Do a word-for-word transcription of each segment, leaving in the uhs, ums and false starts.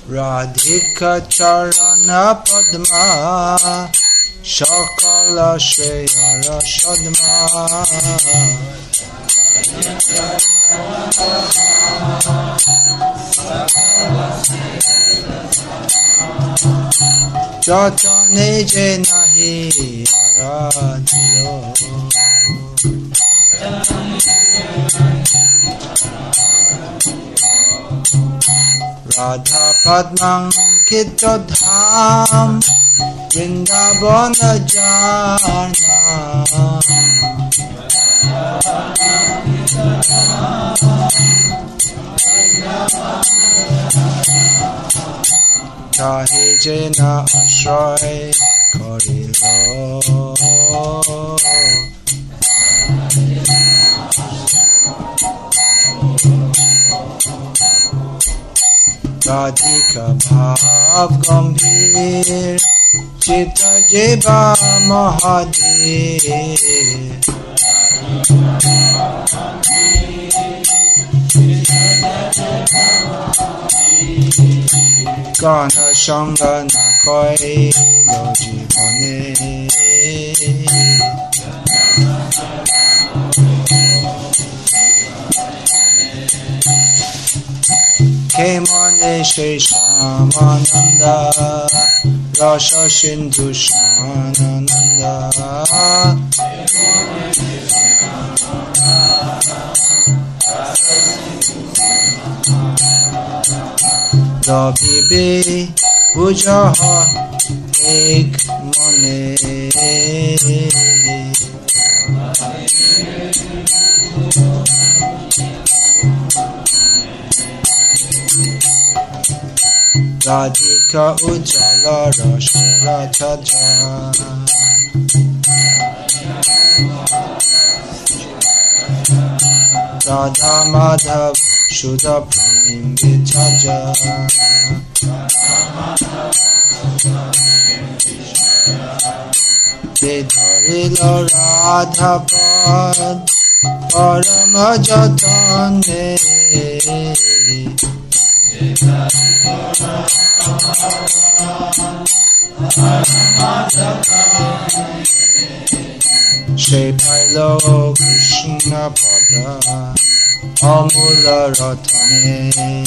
Radhika Charana Padma Shakala Shreyara Shadma Jatane Je Nahi Aradhilo Radha Padmang Kita Dham Vrindavana Jana Tahi Jena Ashray Korilo Radhika Bhav Gambhir Chitta Jiva Mahadev Gana Shanga Nakoi Lo Jivane Kemane Sheshamananda Rasha Sindhu Shanananda Rabi Be Bujaha Ek Mane Radhika Ujjala Rashara Taja Radha Madhav Shuddha Prem Vichaja Vidharila Radha Pad Parama Jatane Shri Pailo Krishna Pada Amula Ratane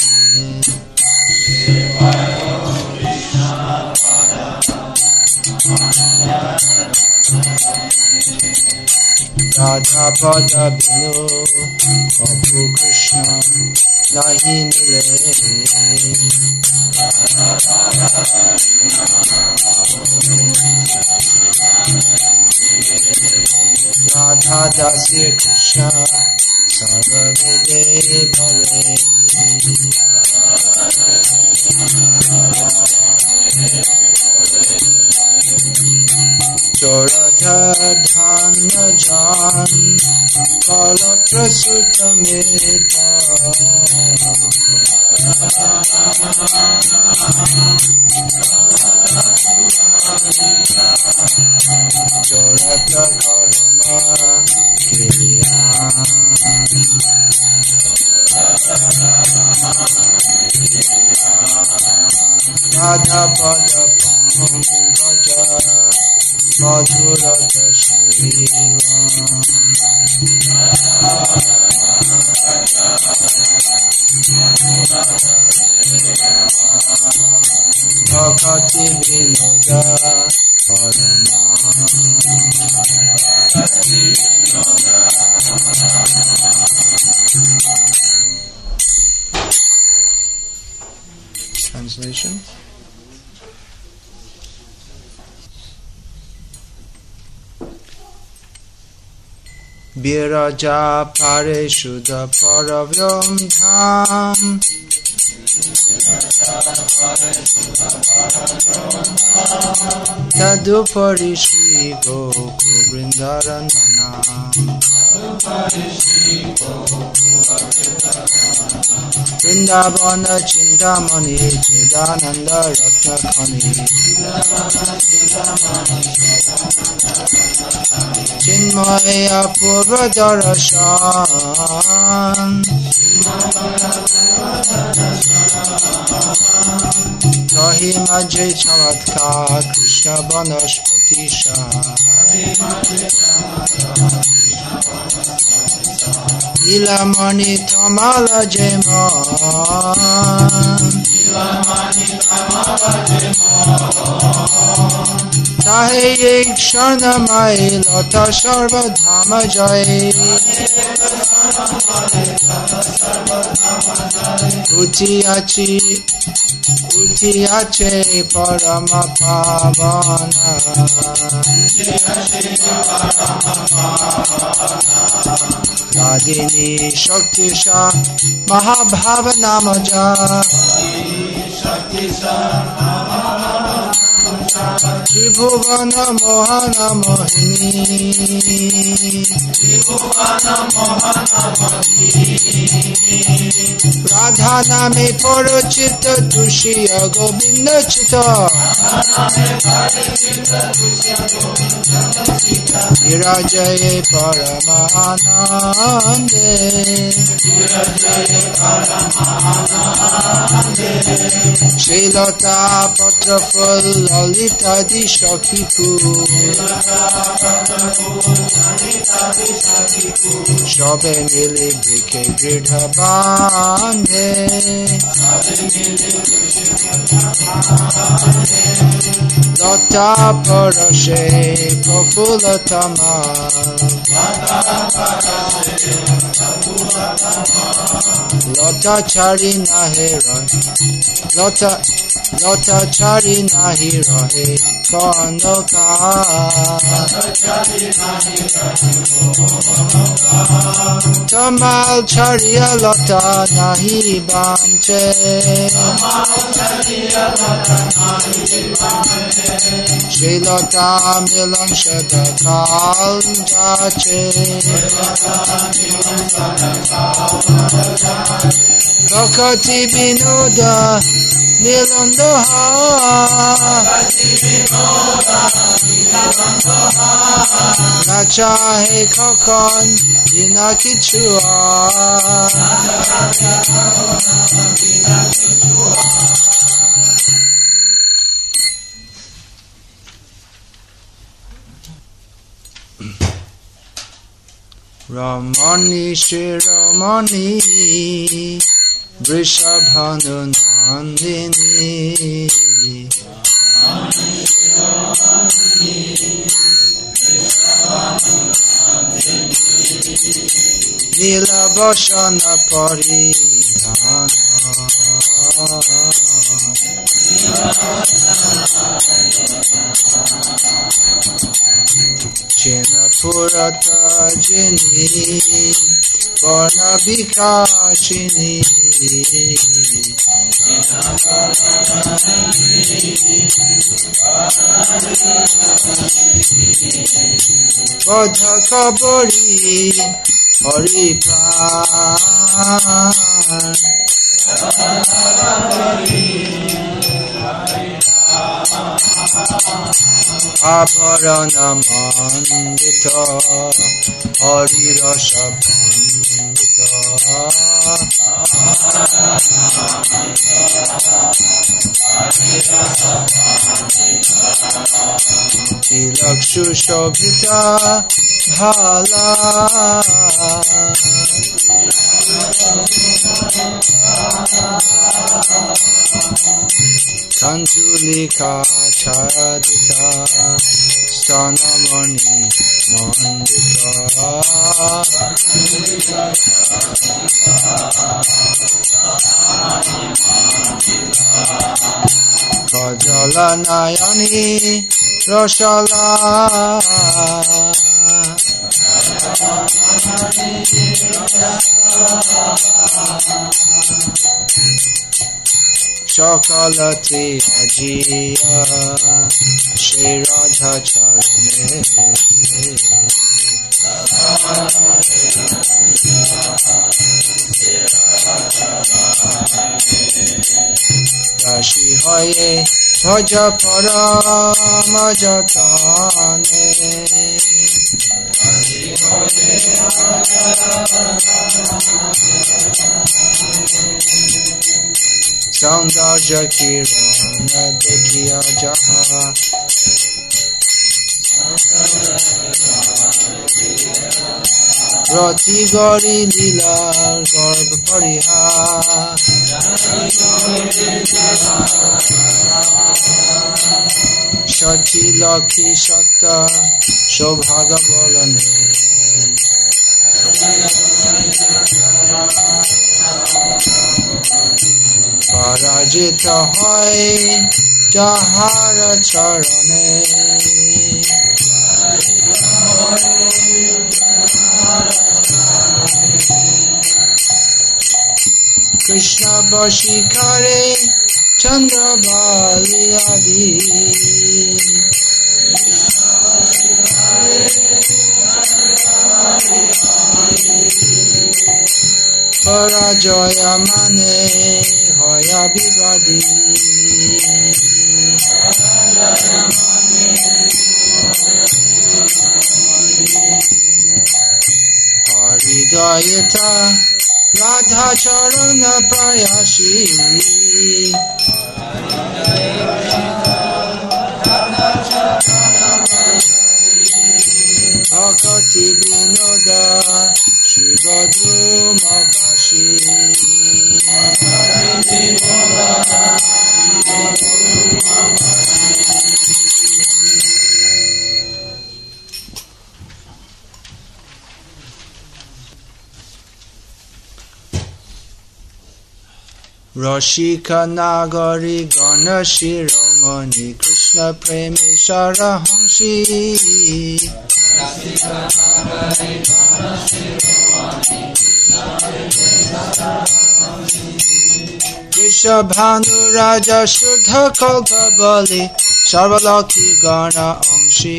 Radha Pada Binu Prabhu Krishna Nahi Mile Radha Dasya Krishna Sarva Vede Bale Chorata Dhana Jan Kalatra Sutta Meta Chorata Karma Kriya Radha Pada Pankaja Madhurata Shiva Bhakati Vinoda Parama Translation. Biraja Parishuddha Paravyam Dham Tadupari Shri Goku Vrindaranana Vrindavana Chintamani Chidananda Ratnakani Chinmaya Purva Darashan Tahi Majhe Chamatkar Krishna Banaspati Shah Ilamani Tamala Jeman Tahe Ek Sharnamai Lata Sarva Dhama Jai Uti Achi Uti Ache Parama Pavana Radini Shakti Shah Mahabhava Namaja Tribhuvana Mohana Mohini Radha Name Porochita Dushiya Govinda Chita Virajaye Paramahanande Srilata Patraful Lalita Dishakiku Shobe Mili Bhike Gridha Bande Lata Parashe Prafulatama Lata Chari Nahe Lata Lata Chari Nahi Rahe Kanoka Tamal Chariya Lata Nahi Banche Shri Lata Milan Shada Kal Jache Bhakati Vinoda Nilandoha Nachahe Kakon Inakichua Ramani Shri Ramani Vrishabhanu Nandini Nila Bhashana Paridhana Chena Purata Jini Varna Vikashini Bodha Kabori Hari Pran Abharana Mandita Hari Rasha Pandita Tilakshu Shobhita Bhala Kantulika Chadita Stanamani Mandita Kajala Nayani Roshala Chakalati Ajiya Shri Radha Charane Dashi Hoye Bhaja Parama Jatane सौंदर्य किरण देखिया जहाँ रति गरी लीला गर्भ परिहा सची लखी सत्ता सौभाग्य बोलने पराजित হয় যাহার চরণে কৃষ্ণ বশীকারে চন্দ্রবালি আদি পরাজয় মানে হয়া বিবাদী হৃদয়তা রাধা চরণ প্রয়াসী ভকতি বিনোদ শ্রী গদ্রুমবাসী রসিকা নাগরী গণ শিরোমণি কৃষ্ণ প্রেমেশ্বর হংসী বৃষভানু রাজা শুদ্ধ কল্প বলি সর্বলক্ষী গণ অংশী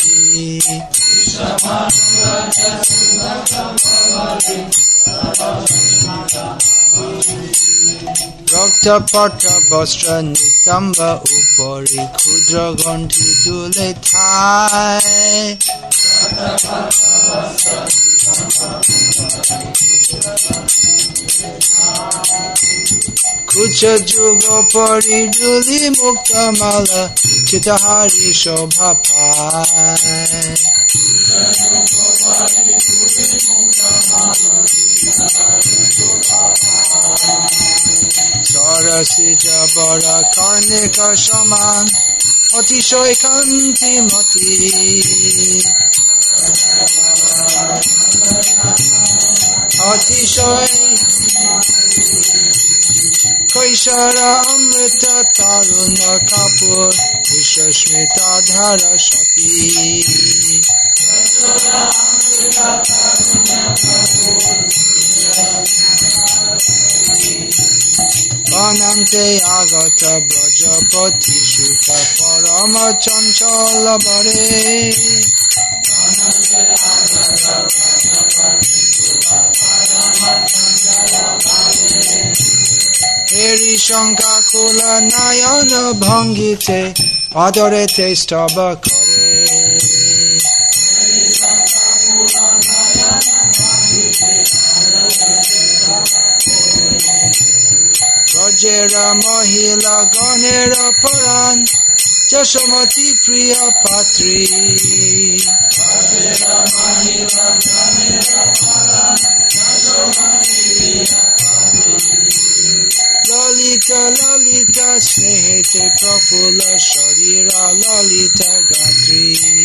রক্তপট বস্ত্র নিতম্ব উপরি ক্ষুদ্র গণ্ঠি দুলে থায় কুচ যুগ পরি ডুলি মুক্ত মালা চিতহারি শোভা পায় সরসী জবরা কর্ণিক সমান অতিশয় কান্তিমতী অতিশয় কৈশোর অমৃত তরুণ কাপুর বিশ্বস্মিতাধার সতী অনন্তে আগত ব্রজপতি সুত পরম চঞ্চল বরে হেরি শঙ্কা কুল নয়ন ভঙ্গিতে আদরেতে স্তব করে ব্রজের মহিলা গণের পরাণ যশোমতী প্রিয় পাত্রী ললিতা ললিতা স্নেহেতে প্রফুল্ল শরীর ললিতা গাত্রী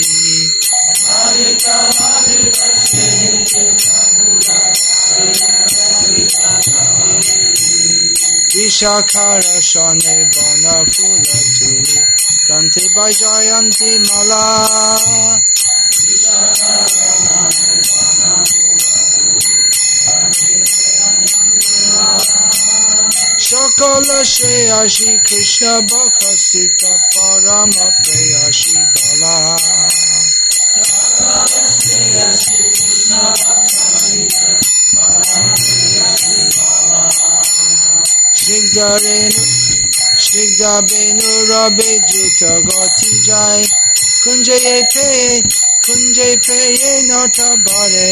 বিশাখার সনে বন ফুল তুলি কান্তি বৈজয়ন্তী মালা সকল শ্রেয়াসী কৃষ্ণ বক্ষস্থিত পরম প্রেয়সী বলা স্নিগ্ধ বেণু রবে দ্রুত গতি যায় কুঞ্জে পেয়ে কুঞ্জে পেয়ে নট বরে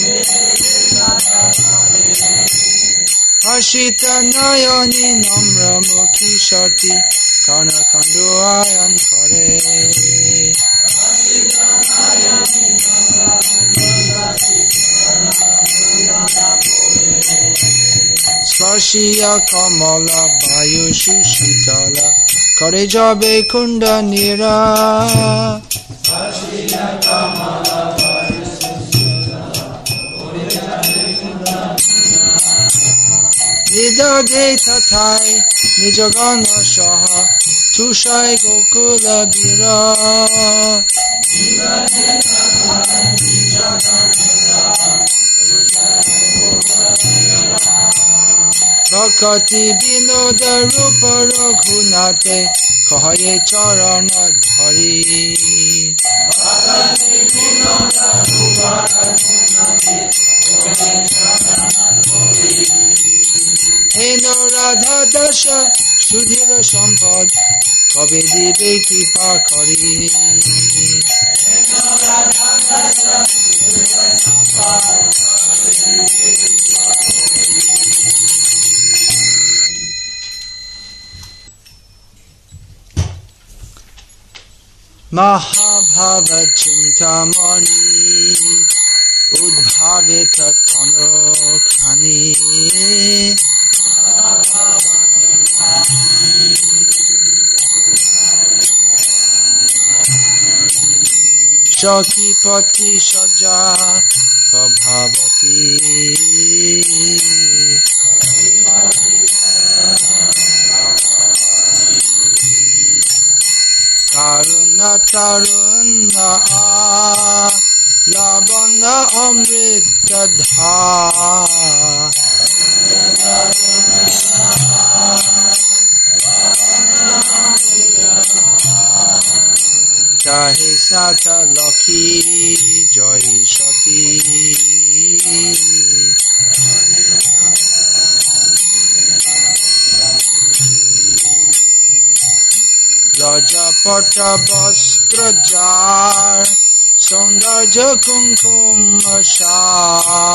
Ashita nayani namra mukhi shati karna kandu ayan kare. Ashita nayani namra mukhi shati karna kandu ayan kare. Svarshiya kamala bayu shushitala kare jabe kunda nira. Svarshiya kamala bayu shushitala kare jabe kunda nira. Nidade tatai nijagana shaha tushai gokula bira. Nidade tatai nijagana shaha tushai gokula bira. Bhakati binoda rupa raghunate kahaye charana dhari. Bhakati binoda rupa raghunate kahaye charana dhari. Heno radha dasha sudhira sampad kabe dibe kripa kari. Heno radha dasha sudhira sampad kabe dibe kripa kari. Mahabhava Chintamani Udbhavita Tanukhani. Shakipati Shaja Prabhavati. Karuna Taruna Labana Amrita Dha. Jahe Sata Lakhi Joy Shati. Rajapata Vastra Jar Saundarja Kumkum Ashar.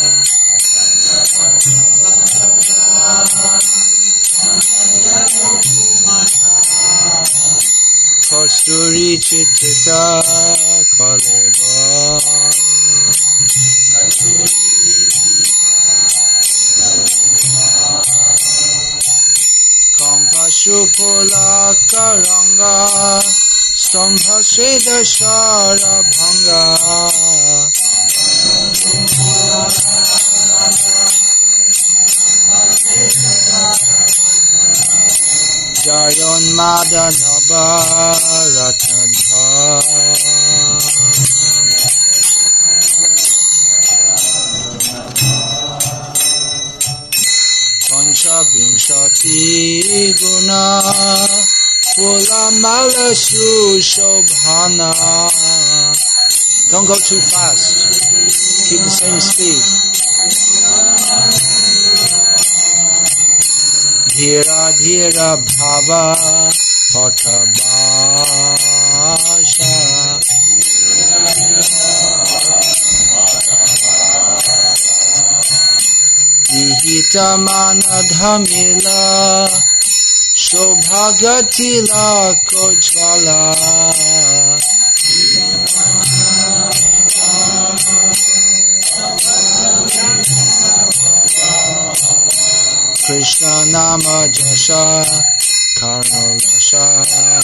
Kasturi Chittita Kaleba. Kampashupula Karanga Stambha Sveda Shara Bhanga. Jayon Madanaba Ratnadha. Pancha Vinshati Guna Pula Mala Shobhana. Don't go too fast. Keep the same speed. Dhira Dhira Bhava Patabasha. Vihita Manadhamila Shobhagatila Kojvala. Krishna Nama Jasha Karnalasha.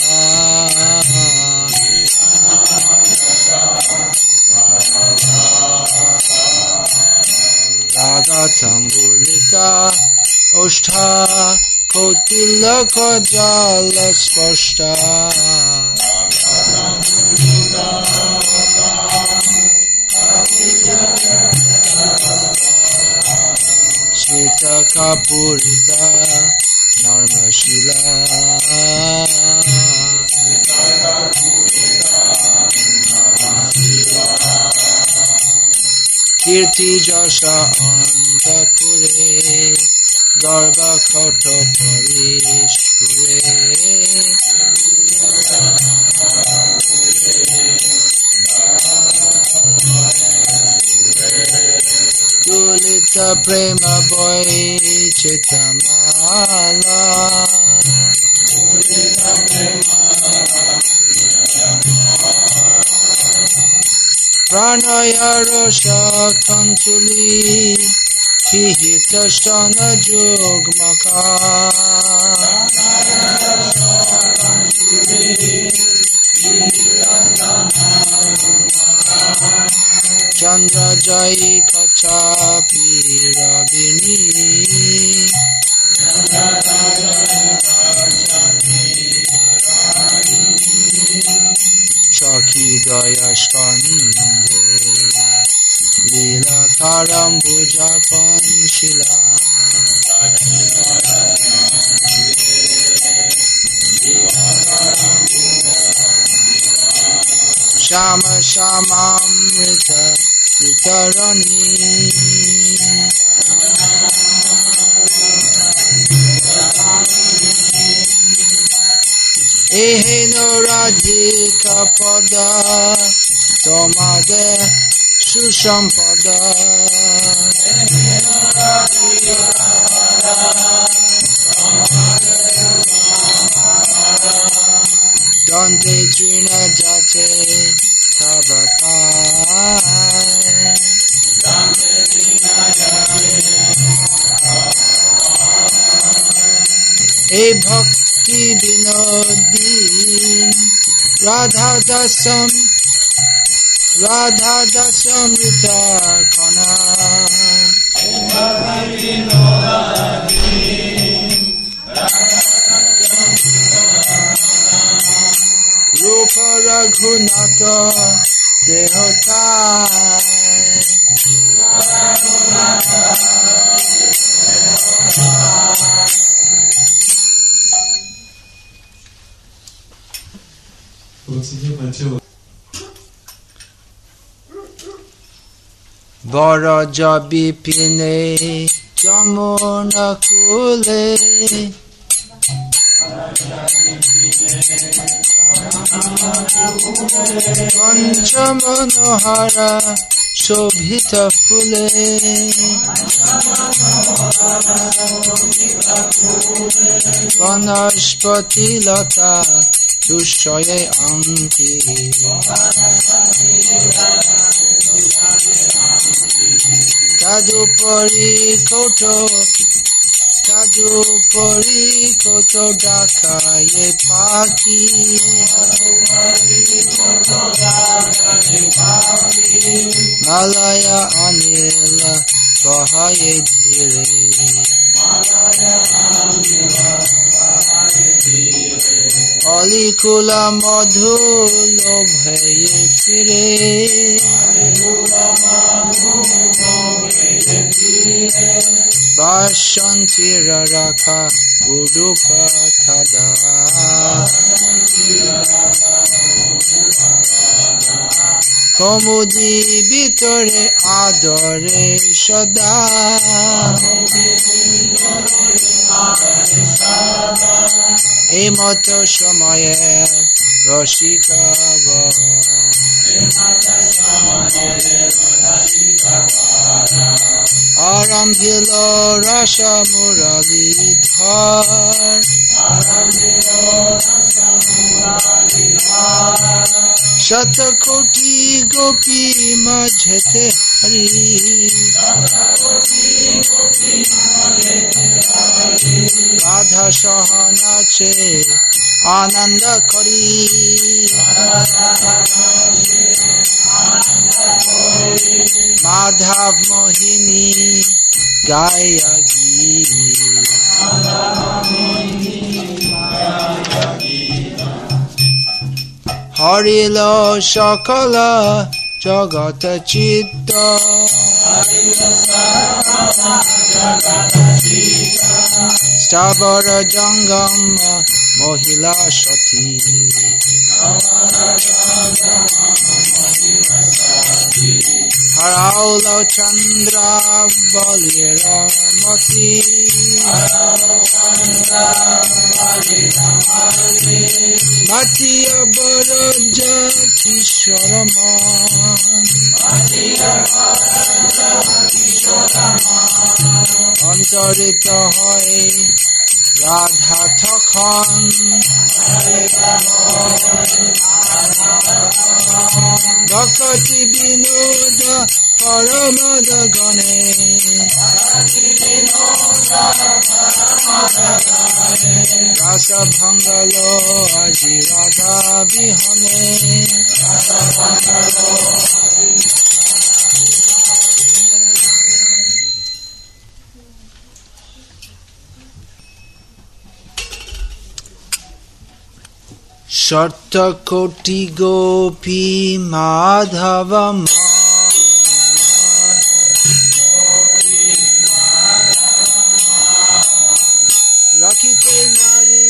Ragatambulita Oshta Kotila Kajala Spashta. Shveta Kapurita Narmashila. Kirti Jasha Antapure Garba Kota Parishpure. prema boicita mala pranaya rosha kanchuli pihita shana jugmaka Chandra Jai Kachapi Rabini Chaki Dayashkande Lila Karambuja Panshila Shama Shama Amrita Vitarani Eheno Radhika Pada Tomade Shushampada Dante Trina Jate Tavatai E Bhakti Vinodin Radha Dasam Radha Dasam Rita Kana E Bhakti Vinodin Rupa Raghunatha Dehotai Varaja Bipine Jamuna Kule Panchamanohara Shobhita Phule Vanashpati Lata Dushaye Anki Tadupari Koto Tadupari Koto Dakaye Paki Malaya Anila Bahaye Dhire Alikula Madhu Lobhaye Phire Vashanti Raraka Udupa Tada Komudi Bitore Adore Shada Emoto Shamaye Roshikava Arambhilo Rasha Muralidhar Shatakoti Gopi Majhete Hari Radha Shahanache Ananda Kari Madhav Mohini Gaya Harilo Shakala Jagata Chitta Stavara Jangam Mohila Shati Haraulo Chandra Balira Mati Mati Abaraja Kisharaman Antarita Hoy Radha Tokhan Bhakti Vinoda Paramada Gane Rasa Bhangalo Aji Radha Bihane Sharta Koti Gopi Madhava Rakite Nari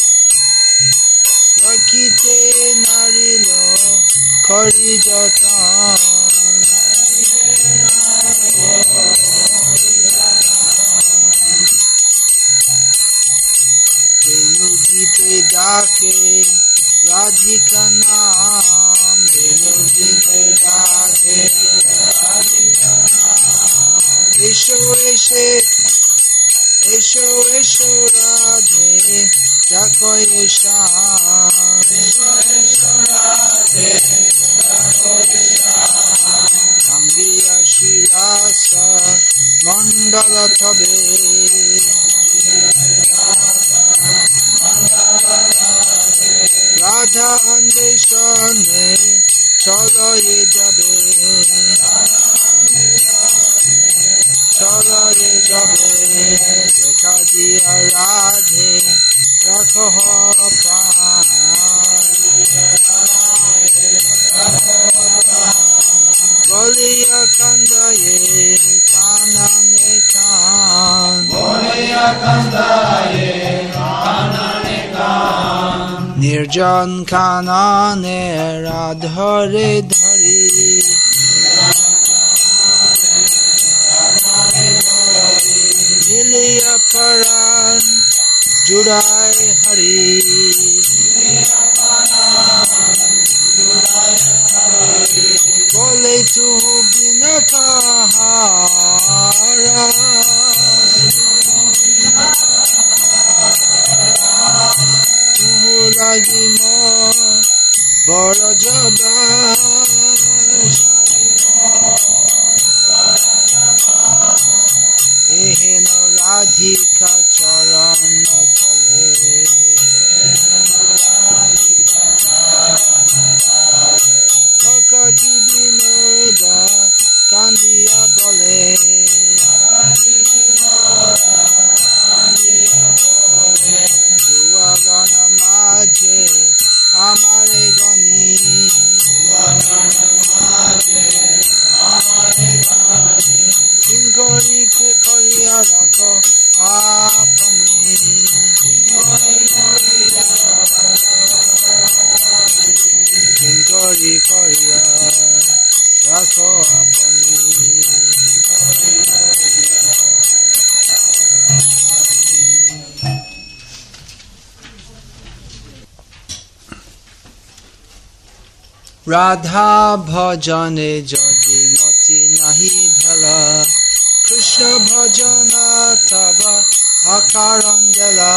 Rakite Nari Lo Kari Jatan Venu Gite Dake Radhika Naam Venu Gite Dake Radhika Naam Esho Eshe Esho Esho Radhe Jako Eshan Esho Esho Radhe Jako Eshan Angiya Shirasa Mandala Tabe Radha Andeshane Chala Ye Jabe Chala Ye Jabe Dekha Diya Radhe Rakho Paan Boliya Kanda Ye Kanane Kan Boliya Kanda Ye Kanane Kan Nirjan Kanane Radhare Dhari Niliya Paran Judai Hari Bole tu Binakahara Lagi mo bora jabash eheno radhika charana tale Bhakti Vinoda Kandiya Bole Duagana Maje Amare Gani Kinkori Koriya Rako Apani Kinkori Koriya Rako Apani Radha bhajane jadi mati nahi bhala Krishna bhajana tava akarangala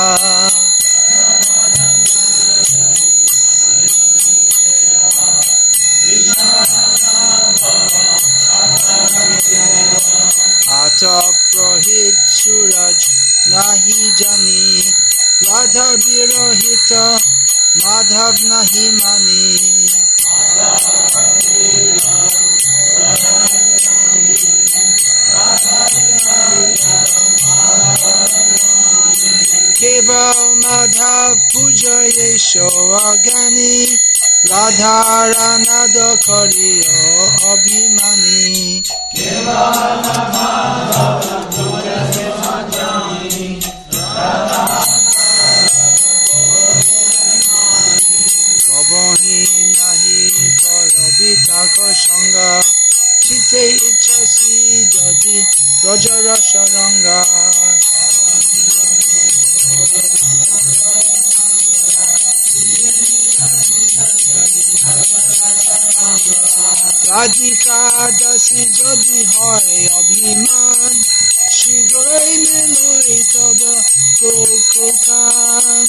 Ata prohit suraj nahi jani Radha virohita madhav nahi mani Keval Madhav Puja Yesho Agani Radharanada Kariyo Abhimani Keval Madhav Puja Yesho Agani Radharanada Kariyo Abhimani Radhika দাসী যদি হয় অভিমান শীঘ্রই মেলই তব গোকুলকাম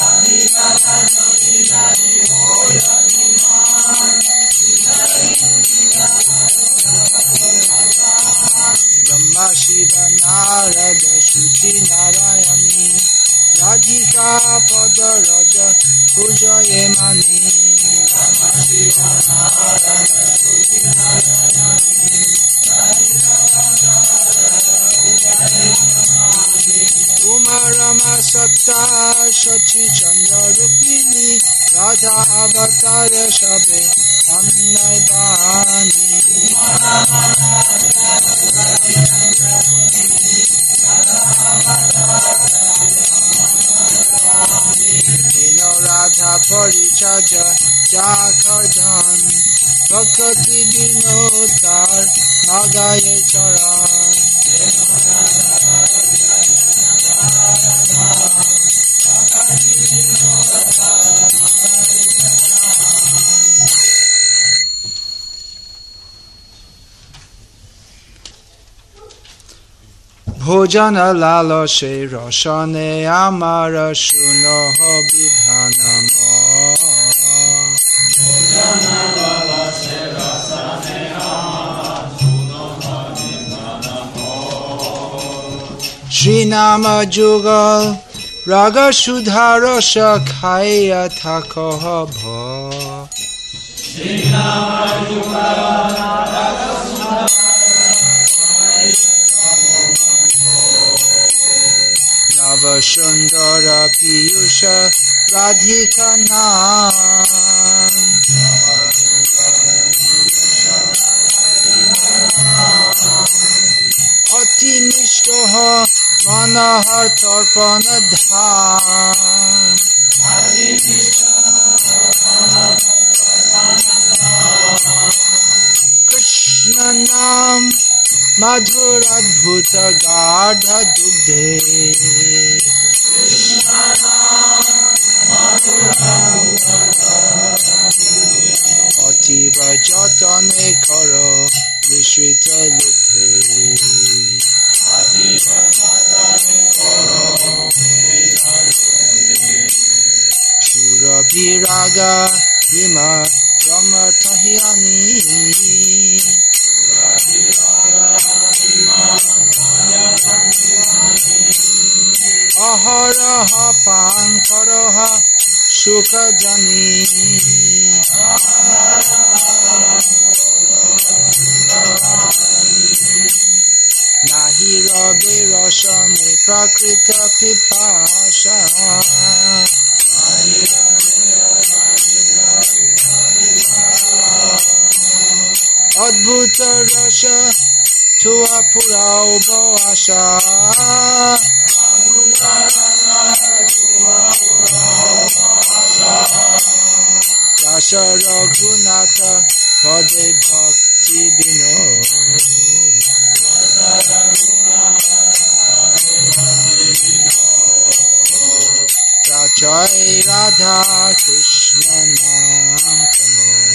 ব্রহ্মা শিব নারদ শ্রুতি নারায়ণী রাধিকা পদ রজ পূজয়ে মানি উমা রমা সত্তা শচী চন্দ্র রুক্মিণী রাধা অবতার সবে অন্যায় বাণী হেন রাধা পরিচর্য চাকর ধন ভক্তি বিনোদ তার মাগায়ে চরণ ভোজন লালসে রসনে আমার শুনো বিধান শ্রীনাম যুগল রাগ সুধা রস খাইয়া থাক ভ নব সুন্দর পীয়ূষ রাধিকা নাম অতি মিষ্ট মনোহর তর্পণ ধাম কৃষ্ণ নাম মধুর অদ্ভুত গাঢ় দুগ্ধে অতীব যতনে কর মিশ্রিত লুব্ধে সুরভিরাগা হিমা রমথহিয়ানি অহরহ পান করহ সুখ জানি নাহি রবে রসনে প্রাকৃত পিপাসা অদ্ভুত রস থুয়া পুরাও আশা দাস রঘুনাথ পদে ভক্তি বিনোদ জয় রাধা কৃষ্ণ নাম তমো